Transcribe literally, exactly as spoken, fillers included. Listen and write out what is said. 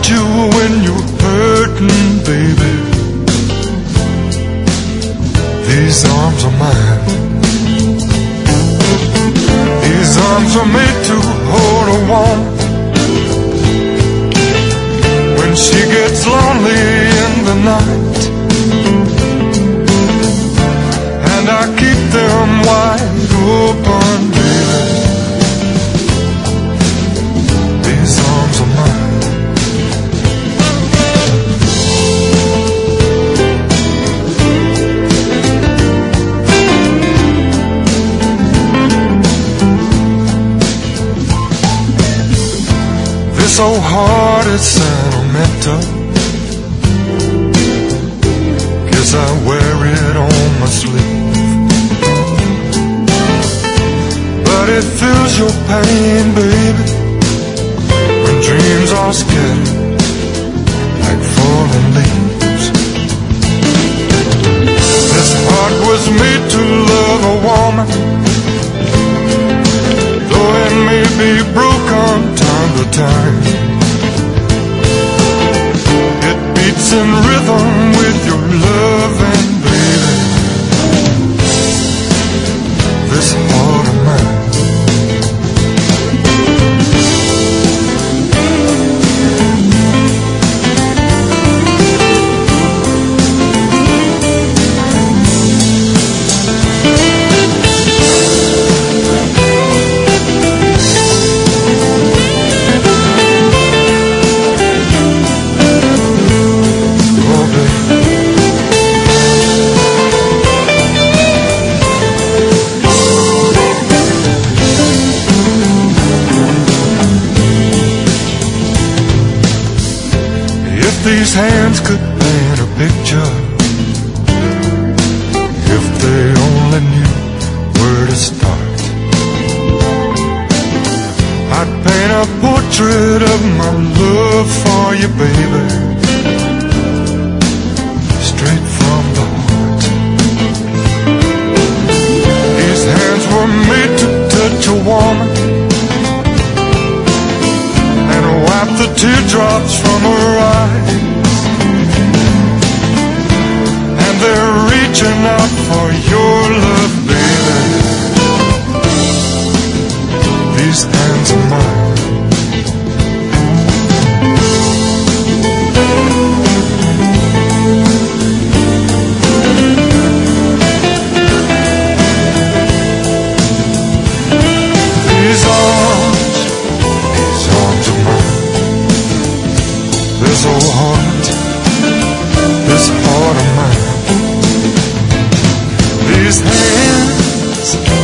you when you're hurting, baby. These arms are mine. These arms are made to hold a woman when she gets lonely in the night, and I keep them wide open, baby. These arms are mine. This old heart is sentimental, 'cause I wear it on my sleeve. But it feels your pain, baby, when dreams are scattered like falling leaves. This heart was made to love a woman, though it may be broken time to time. It beats in rhythm with your loving, baby. This heart of mine. These hands could paint a picture, if they only knew where to start. I'd paint a portrait of my love for you, baby, straight from the heart. These hands were made to touch a woman and wipe the teardrops from her eyes. They're reaching out for your love, baby. These hands are mine. These arms, these arms are mine. This old heart, this heart of mine. These hands